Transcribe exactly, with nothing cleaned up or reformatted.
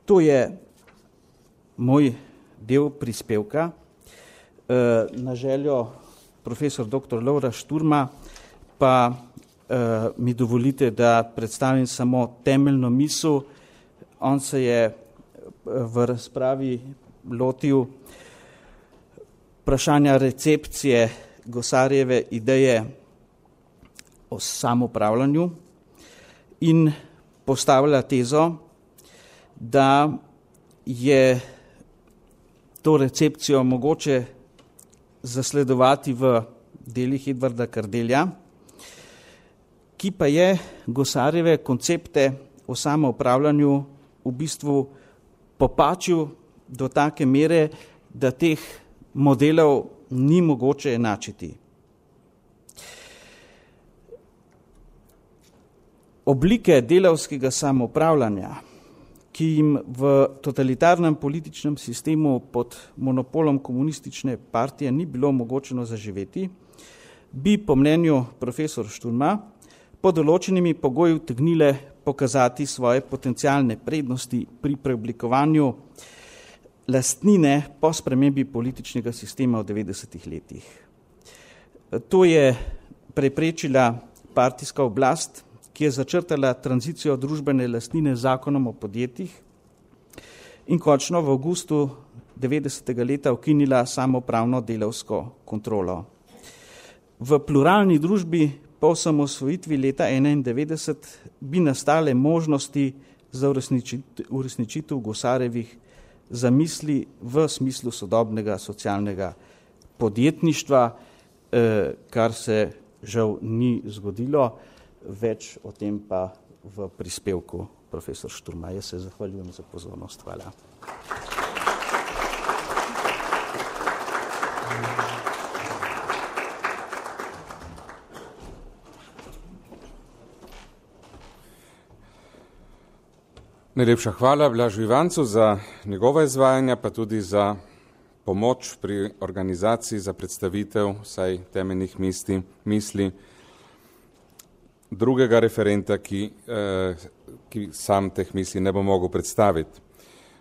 To je moj del prispevka. Na željo profesor doktor Lovra Šturma pa mi dovolite, da predstavim samo temeljno misel. On se je v razpravi lotil vprašanja recepcije Gosarjeve ideje o samoupravljanju in postavlja tezo, da je to recepcijo mogoče zasledovati v delih Edvarda Kardelja, ki pa je Gosarjeve koncepte o samoupravljanju v bistvu popačil do take mere, da teh modelov ni mogoče enačiti. Oblike delavskega samoupravljanja, ki jim v totalitarnem političnem sistemu pod monopolom komunistične partije ni bilo omogočeno zaživeti, bi po mnenju profesor Šturma po določenimi pogoji utegnile pokazati svoje potencialne prednosti pri preoblikovanju lastnine po spremembi političnega sistema v devetdesetih letih. To je preprečila partijska oblast, ki je začrtala tranzicijo družbene lastnine z zakonom o podjetjih in končno v avgustu devetdesetega leta ukinila samoupravno delavsko kontrolo. V pluralni družbi po osamosvojitvi leta enaindevetdeset bi nastale možnosti za uresničitev Gosarjevih zamisli v smislu sodobnega socialnega podjetništva, kar se žal ni zgodilo. Več o tem pa v prispevku profesor Šturma. Jaz se zahvaljujem za pozornost. Hvala. Najlepša hvala Blažu Ivancu za njegova izvajanja, pa tudi za pomoč pri organizaciji za predstavitev vsaj temeljnih misli, misli drugega referenta, ki, eh, ki sam teh misli ne bo mogel predstaviti.